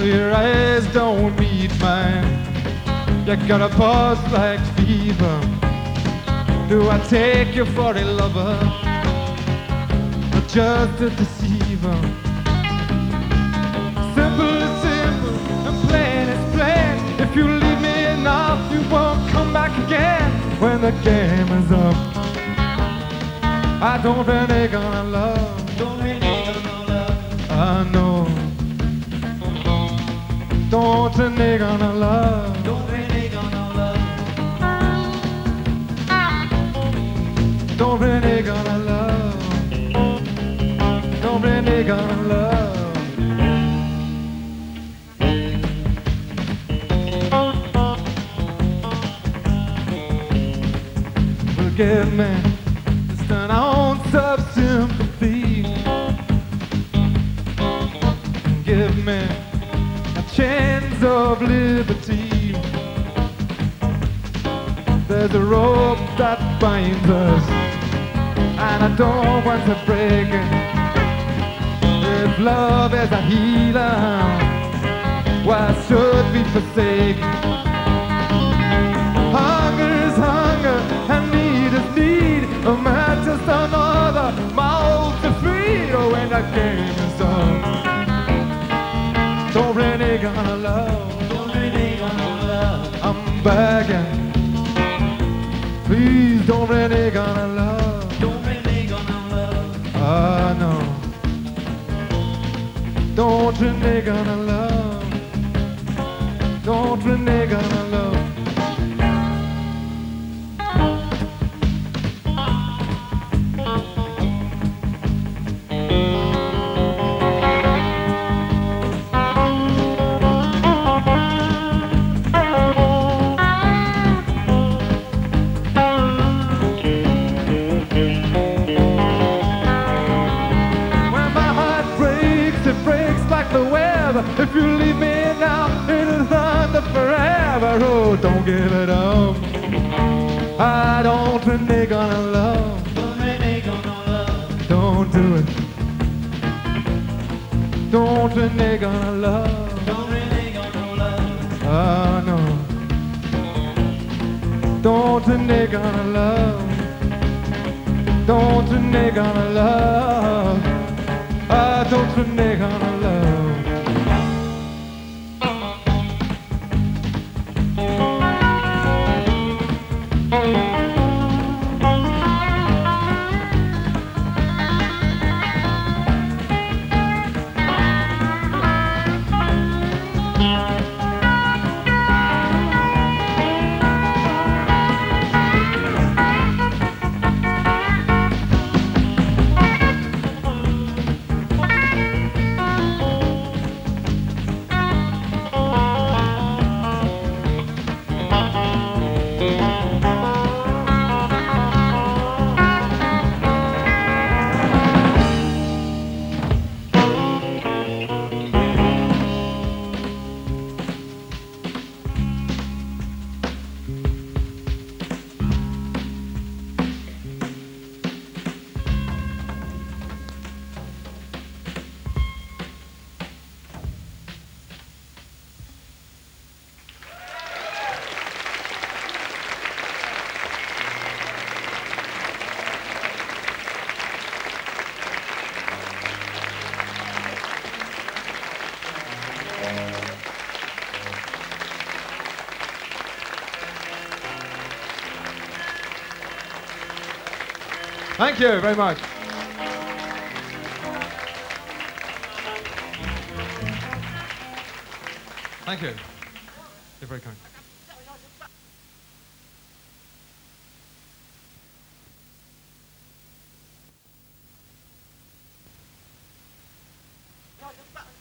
your eyes don't meet mine. You got a pulse like fever. Do I take you for a lover, or just a deceiver? Simple is simple and plain is plain. If you leave me enough, you won't come back again. When the game is up, I don't really gonna love. Don't really gonna love. I know. Don't really gonna love. Don't really gonna love. Don't really gonna love. Don't really gonna love. Forgive me, just an ounce of sympathy. Give me a chance of liberty. There's a rope that binds us, and I don't want to break it. If love is a healer, why should we forsake it? Hunger is hunger, and need is need. A man just another mouth to feed. Oh, when the game is up, don't really gonna love. Don't really gonna love. I'm begging, please don't really gonna love. Don't really gonna love. No. Don't really gonna love. Don't really gonna love. If you leave me now, it'll thunder forever. Oh, don't give it up. I don't really gonna love. Don't really gonna love. Don't do it. Don't really gonna love. Don't really gonna love. No. Don't really gonna love. Don't really gonna love. Don't really gonna love. Thank you very much. Thank you. You're very kind. No, just